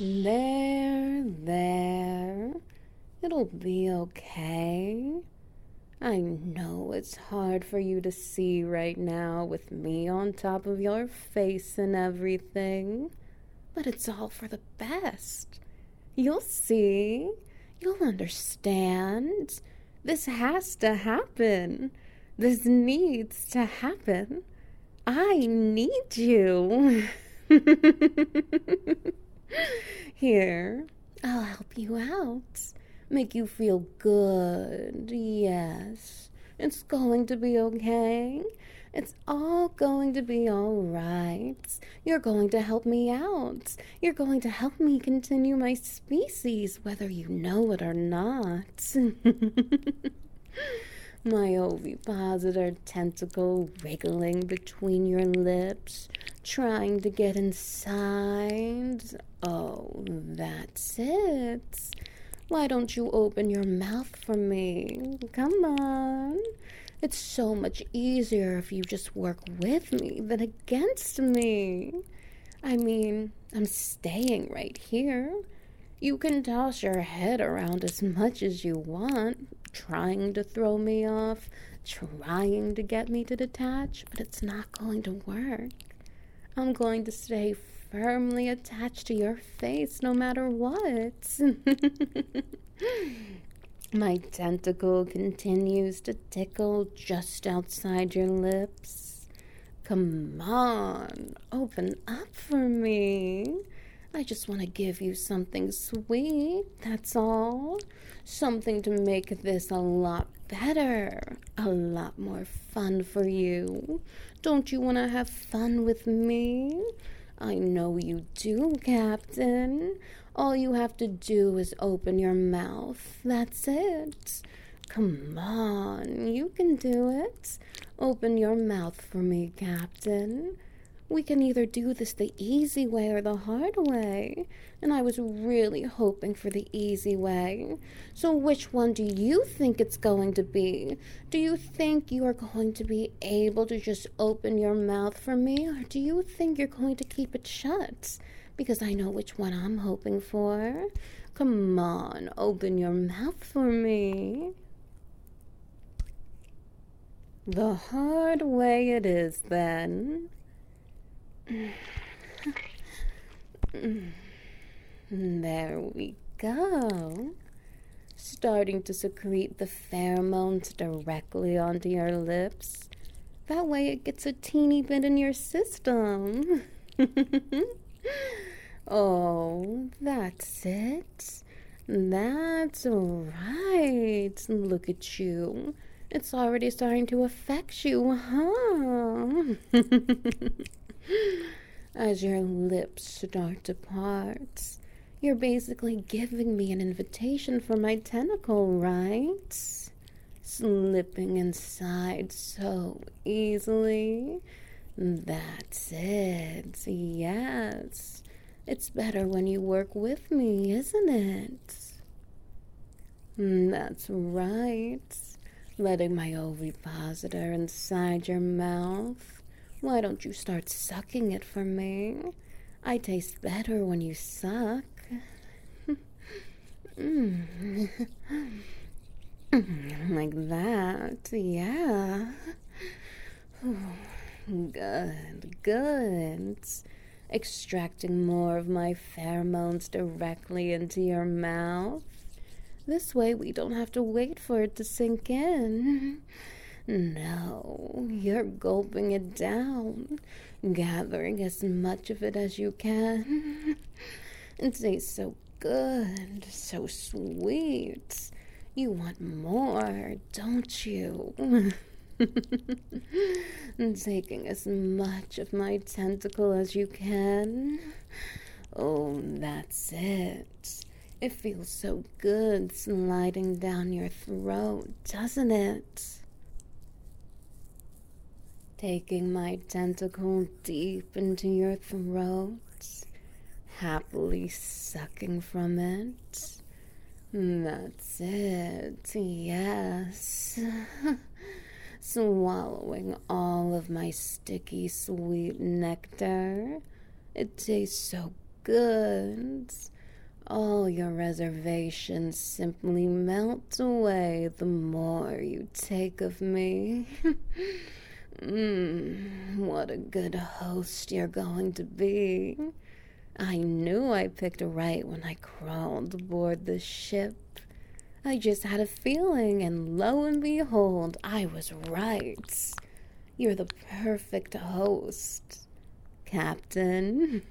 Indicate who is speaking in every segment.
Speaker 1: There. It'll be okay. I know it's hard for you to see right now with me on top of your face and everything, but it's all for the best. You'll see. You'll understand. This has to happen. This needs to happen. I need you. Here, I'll help you out. Make you feel good. Yes, it's going to be okay. It's all going to be all right. You're going to help me out. You're going to help me continue my species, whether you know it or not. My ovipositor tentacle wriggling between your lips, trying to get inside. Oh, that's it. Why don't you open your mouth for me? Come on. It's so much easier if you just work with me than against me. I mean, I'm staying right here. You can toss your head around as much as you want, trying to throw me off, trying to get me to detach, but it's not going to work. I'm going to stay firmly attached to your face no matter what. My tentacle continues to tickle just outside your lips. Come on, open up for me. I just want to give you something sweet, that's all. Something to make this a lot better, a lot more fun for you. Don't you want to have fun with me? I know you do, Captain. All you have to do is open your mouth. That's it. Come on, you can do it. Open your mouth for me, Captain. We can either do this the easy way or the hard way. And I was really hoping for the easy way. So which one do you think it's going to be? Do you think you are going to be able to just open your mouth for me? Or do you think you're going to keep it shut? Because I know which one I'm hoping for. Come on, open your mouth for me. The hard way it is, then. There we go. Starting to secrete the pheromones directly onto your lips. That way it gets a teeny bit in your system. Oh, that's it. That's right. Look at you. It's already starting to affect you, huh? As your lips start to part, you're basically giving me an invitation for my tentacle, right? Slipping inside so easily. That's it. Yes. It's better when you work with me, isn't it? That's right. Letting my ovipositor inside your mouth. Why don't you start sucking it for me? I taste better when you suck. Like that, yeah. Good. Extracting more of my pheromones directly into your mouth. This way we don't have to wait for it to sink in. No, you're gulping it down, gathering as much of it as you can. It tastes so good, so sweet. You want more, don't you? Taking as much of my tentacle as you can. Oh, that's it. It feels so good sliding down your throat, doesn't it? Taking my tentacle deep into your throat, happily sucking from it. That's it, yes. Swallowing all of my sticky, sweet nectar. It tastes so good. good. All your reservations simply melt away the more you take of me. What a good host you're going to be. I knew I picked right when I crawled aboard the ship. I just had a feeling, and lo and behold, I was right. You're the perfect host, Captain.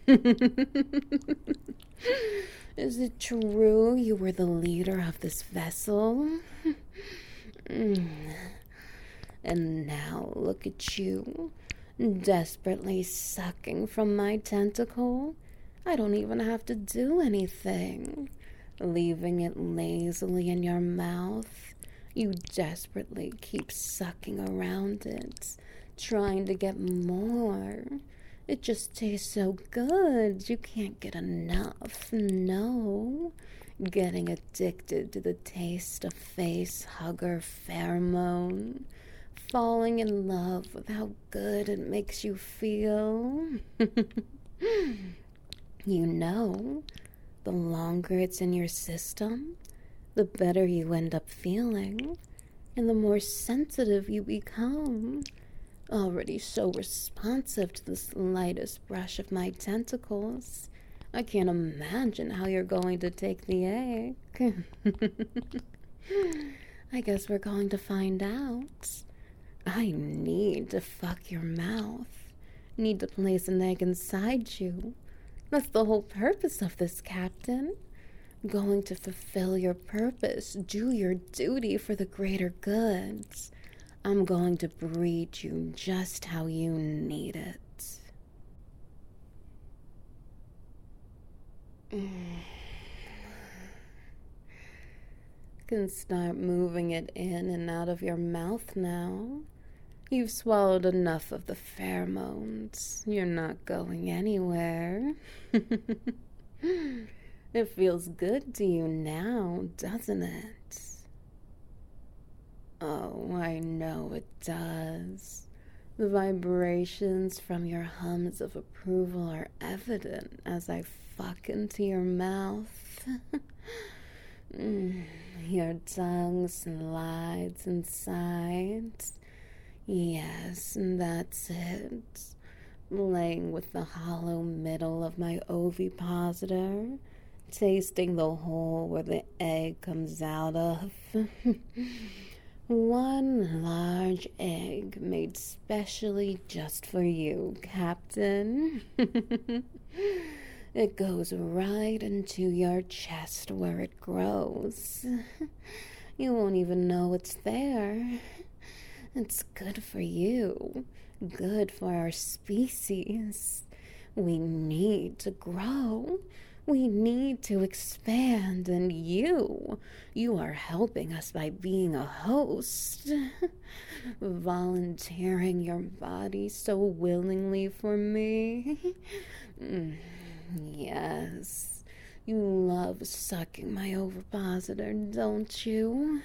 Speaker 1: Is it true you were the leader of this vessel? And now look at you, desperately sucking from my tentacle. I don't even have to do anything. Leaving it lazily in your mouth, you desperately keep sucking around it, trying to get more. It just tastes so good, you can't get enough, no. Getting addicted to the taste of face hugger pheromone. Falling in love with how good it makes you feel. You know, the longer it's in your system, the better you end up feeling, and the more sensitive you become. Already so responsive to the slightest brush of my tentacles. I can't imagine how you're going to take the egg. I guess we're going to find out. I need to fuck your mouth. Need to place an egg inside you. That's the whole purpose of this, Captain. Going to fulfill your purpose, do your duty for the greater goods. I'm going to breed you just how you need it. Can start moving it in and out of your mouth now. You've swallowed enough of the pheromones. You're not going anywhere. It feels good to you now, doesn't it? Oh, I know it does. The vibrations from your hums of approval are evident as I fuck into your mouth. Your tongue slides inside. Yes, that's it. Laying with the hollow middle of my ovipositor, tasting the hole where the egg comes out of. One large egg made specially just for you, Captain. It goes right into your chest where it grows. You won't even know it's there. It's good for you, good for our species. We need to grow. We need to expand, and you are helping us by being a host, volunteering your body so willingly for me. Yes, you love sucking my ovipositor, don't you?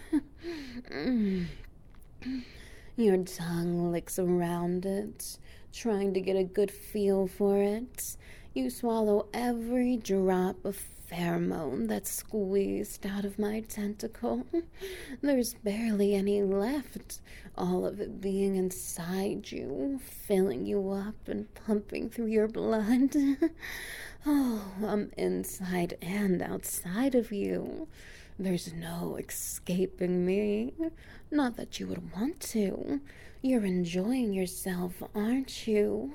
Speaker 1: Your tongue licks around it, trying to get a good feel for it. You swallow every drop of pheromone that's squeezed out of my tentacle. There's barely any left, all of it being inside you, filling you up and pumping through your blood. Oh, I'm inside and outside of you. There's no escaping me. Not that you would want to. You're enjoying yourself, aren't you?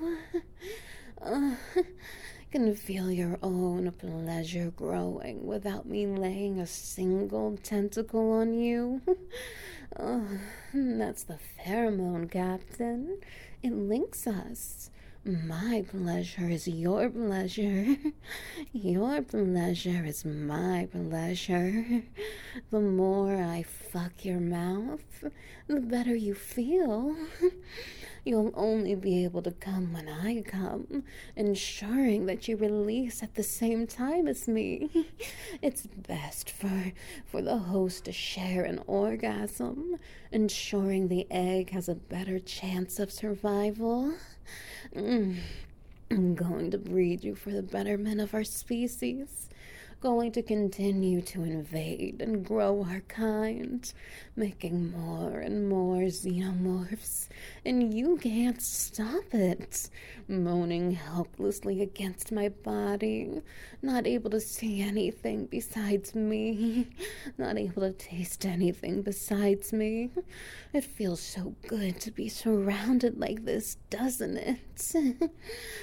Speaker 1: Can feel your own pleasure growing without me laying a single tentacle on you. That's the pheromone, Captain. It links us. My pleasure is your pleasure. Your pleasure is my pleasure. The more I fuck your mouth, the better you feel. You'll only be able to come when I come, ensuring that you release at the same time as me. It's best for the host to share an orgasm, ensuring the egg has a better chance of survival. I'm going to breed you for the betterment of our species. Going to continue to invade and grow our kind, making more and more xenomorphs, and you can't stop it. Moaning helplessly against my body, not able to see anything besides me, not able to taste anything besides me. It feels so good to be surrounded like this, doesn't it?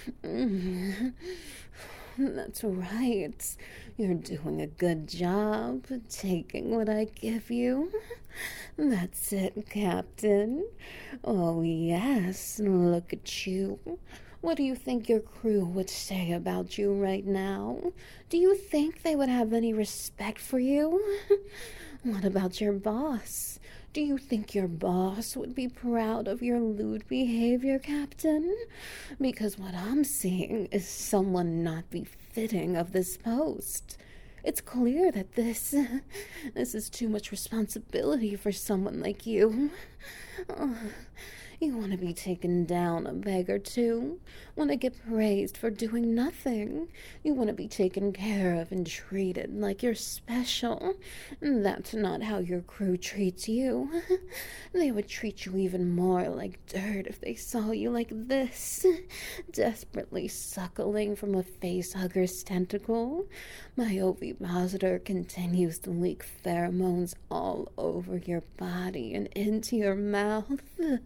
Speaker 1: That's right. You're doing a good job taking what I give you. That's it, Captain. Oh, yes, look at you. What do you think your crew would say about you right now? Do you think they would have any respect for you? What about your boss? Do you think your boss would be proud of your lewd behavior, Captain? Because what I'm seeing is someone not befitting of this post. It's clear that this is too much responsibility for someone like you. Oh, you want to be taken down a peg or two, want to get praised for doing nothing. You want to be taken care of and treated like you're special. That's not how your crew treats you. They would treat you even more like dirt if they saw you like this, desperately suckling from a facehugger's tentacle. My ovipositor continues to leak pheromones all over your body and into your mouth.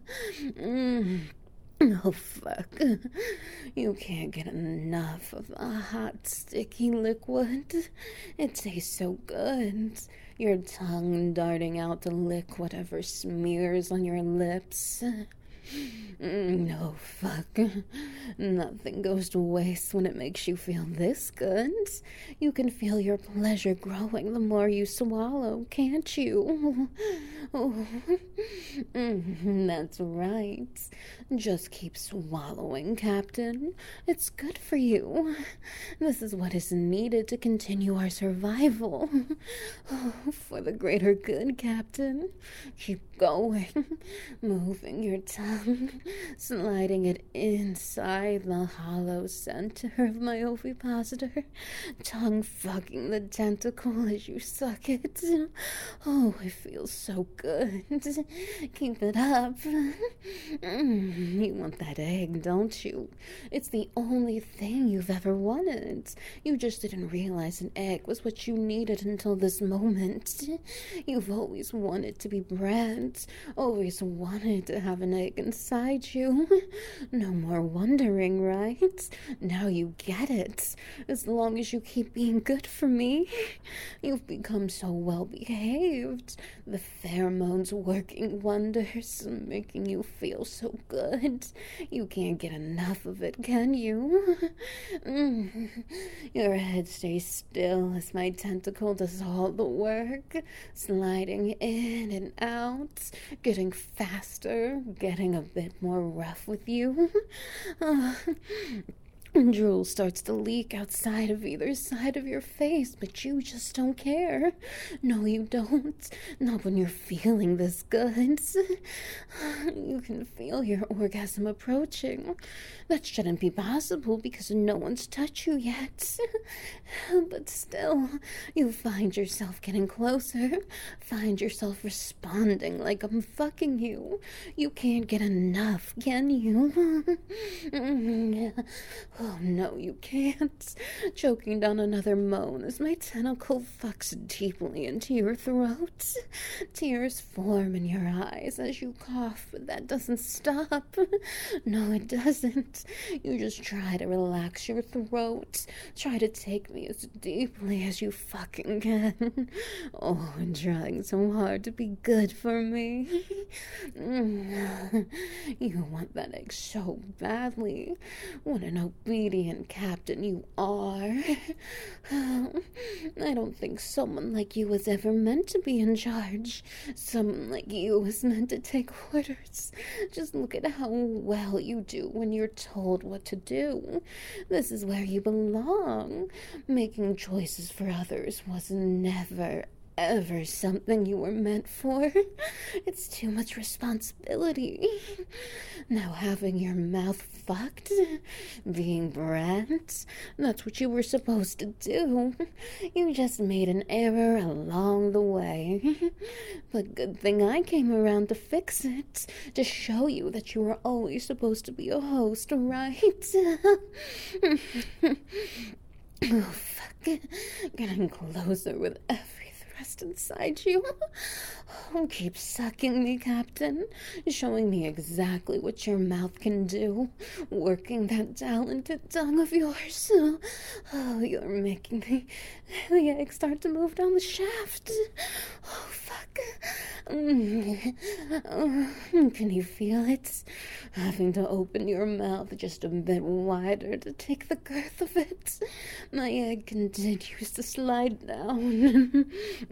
Speaker 1: Oh, fuck. You can't get enough of a hot, sticky liquid. It tastes so good. Your tongue darting out to lick whatever smears on your lips. No, fuck. Nothing goes to waste when it makes you feel this good. You can feel your pleasure growing the more you swallow, can't you? Oh. That's right. Just keep swallowing, Captain. It's good for you. This is what is needed to continue our survival. Oh, for the greater good, Captain. Keep going. Moving your tongue, sliding it inside the hollow center of my ovipositor, tongue fucking the tentacle as you suck it. Oh, it feels so good. Keep it up. You want that egg, don't you? It's the only thing you've ever wanted. You just didn't realize an egg was what you needed until this moment. You've always wanted to be bred, always wanted to have an egg inside you. No more wondering, right? Now you get it. As long as you keep being good for me, you've become so well behaved. The pheromones working wonders, making you feel so good. You can't get enough of it, can you? Your head stays still as my tentacle does all the work, sliding in and out, getting faster, getting a bit more rough with you. Drool starts to leak outside of either side of your face, but you just don't care. No, you don't. Not when you're feeling this good. You can feel your orgasm approaching. That shouldn't be possible because no one's touched you yet. But still, you find yourself getting closer. Find yourself responding like I'm fucking you. You can't get enough, can you? Oh, no, you can't. Choking down another moan as my tentacle fucks deeply into your throat. Tears form in your eyes as you cough, but that doesn't stop. No, it doesn't. You just try to relax your throat. Try to take me as deeply as you fucking can. Oh, and trying so hard to be good for me. You want that egg so badly. What an obedient captain you are. I don't think someone like you was ever meant to be in charge. Someone like you was meant to take orders. Just look at how well you do when you're told what to do. This is where you belong. Making choices for others was never, ever something you were meant for. It's too much responsibility. Now having your mouth fucked, being brand, that's what you were supposed to do. You just made an error along the way. But good thing I came around to fix it, to show you that you were always supposed to be a host, right? Oh, fuck. Getting closer with every thrust inside you. Oh, keep sucking me, Captain. Showing me exactly what your mouth can do. Working that talented tongue of yours. Oh, you're making the egg start to move down the shaft. Oh, fuck. Can you feel it? Having to open your mouth just a bit wider to take the girth of it. My egg continues to slide down.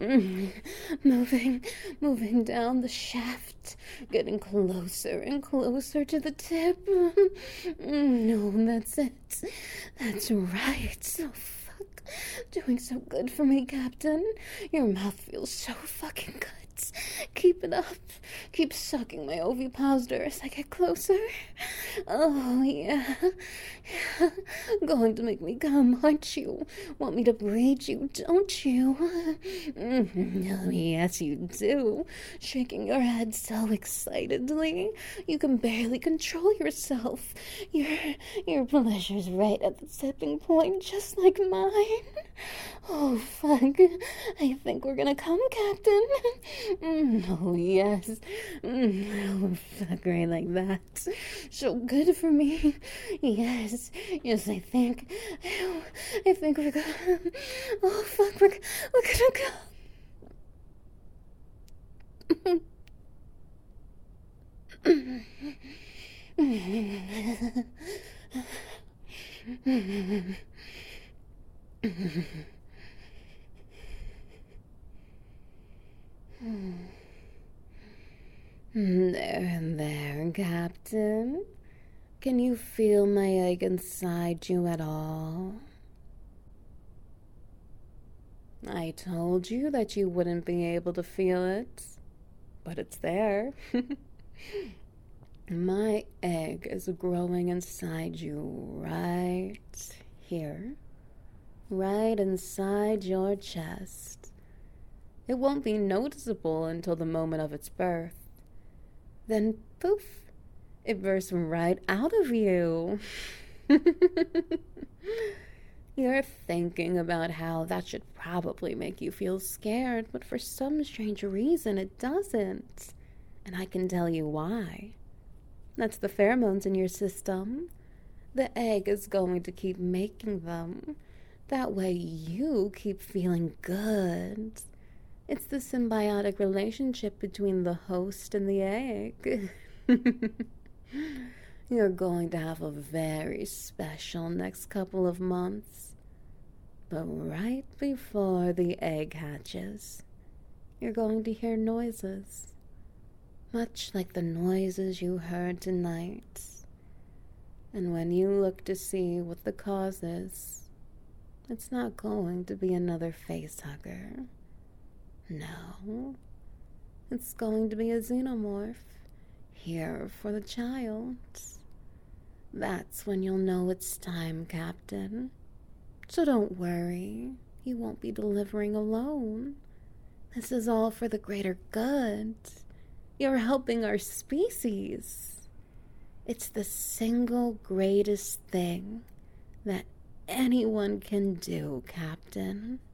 Speaker 1: Moving down the shaft, getting closer and closer to the tip. No, that's it. That's right. Oh, fuck. Doing so good for me, Captain. Your mouth feels so fucking good. Keep it up. Keep sucking my ovipositor as I get closer. Oh, yeah. Going to make me come, aren't you? Want me to breed you, don't you? Oh, yes, you do. Shaking your head so excitedly. You can barely control yourself. Your pleasure's right at the tipping point, just like mine. Oh, fuck. I think we're gonna come, Captain. Oh, yes. Oh, fuck, right like that. So good for me. Yes, I think. I think we're gonna. Oh, fuck, we're gonna There, Captain. Can you feel my egg inside you at all? I told you that you wouldn't be able to feel it, but it's there. My egg is growing inside you right here, right inside your chest. It won't be noticeable until the moment of its birth. Then, poof, it bursts right out of you. You're thinking about how that should probably make you feel scared, but for some strange reason it doesn't. And I can tell you why. That's the pheromones in your system. The egg is going to keep making them. That way you keep feeling good. It's the symbiotic relationship between the host and the egg. You're going to have a very special next couple of months. But right before the egg hatches, you're going to hear noises. Much like the noises you heard tonight. And when you look to see what the cause is, it's not going to be another face hugger. No, it's going to be a xenomorph here for the child. That's when you'll know it's time, Captain. So don't worry, you won't be delivering alone. This is all for the greater good. You're helping our species. It's the single greatest thing that anyone can do, Captain.